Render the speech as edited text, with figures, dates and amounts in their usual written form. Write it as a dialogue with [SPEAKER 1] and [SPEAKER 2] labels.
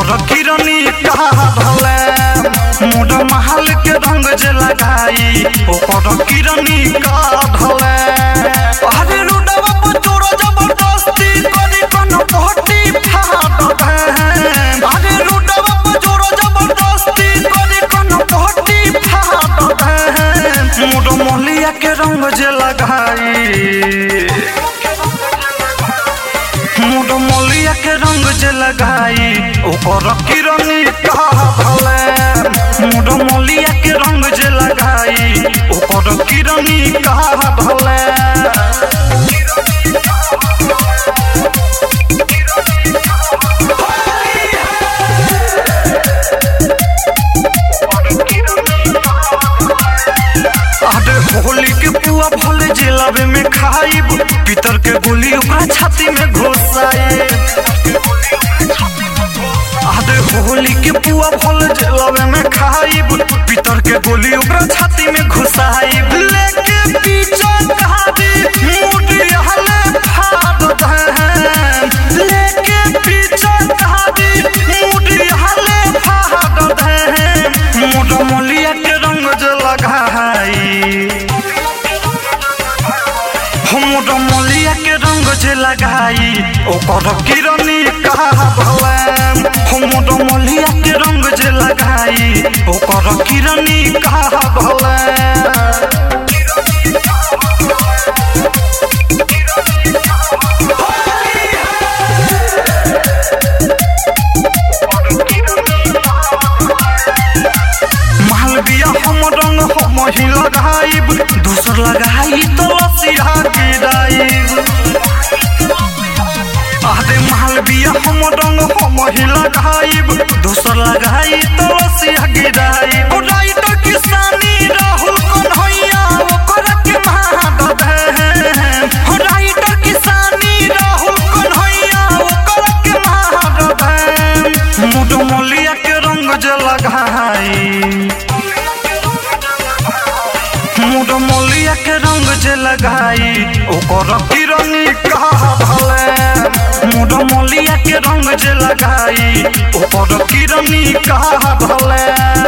[SPEAKER 1] ओकर किरनी कहा भले मोर महल के रंग जे लगाई ओकर किरनी का ढले अरे रुडवा पर चोर जबरदस्ती करी कन पहटी फाड़ दे अरे रुडवा पर चोर जबरदस्ती करी कन पहटी फाड़ दे मोर मोहलिया के रंग जे लगाई मोर मोलिया के रंग जे लगाई ओकर किरनी कहा भले मोर मोलिया के रंग जे लगाई ओकर किरनी कहा भले होली के पुआ भले जिलाबे में खाइब पितर के गोली ओकरा छाती में घुसाइब आधे होली के पुआ भले जिलाबे में खाइब पितर के गोली ओकरा छाती में घुसाइब लेके पीछे कहादी मुड़ी हले फाड़ दे लेके पीछे कहादी मुड़ी हले फाड़ दे मोर मोलिया के रंग जे लगाई मोर मोलिया के रंग जे लगाई ओकर किरनी कहा भले मोर मोलिया के रंग जे लगाई ओकर किरनी कहा भले मालविया हम रंग हम ही लगाइब दूसर लगाई तो लसिया गिराइब आधे मालविया हम रंग हम ही लगाइब दूसर लगाई तो लसिया गिराइब राइटर किसानी राहुल कन्हैया ओकर के मार दे राइटर किसानी राहुल कन्हैया ओकर के मार दे मोर मोलिया के रंग जे लगाई मोर मोलिया के रंग जे लगाई ओकर किरनी कहा भले मोर मोलिया के रंग जे लगाई ओकर किरनी कहा भले।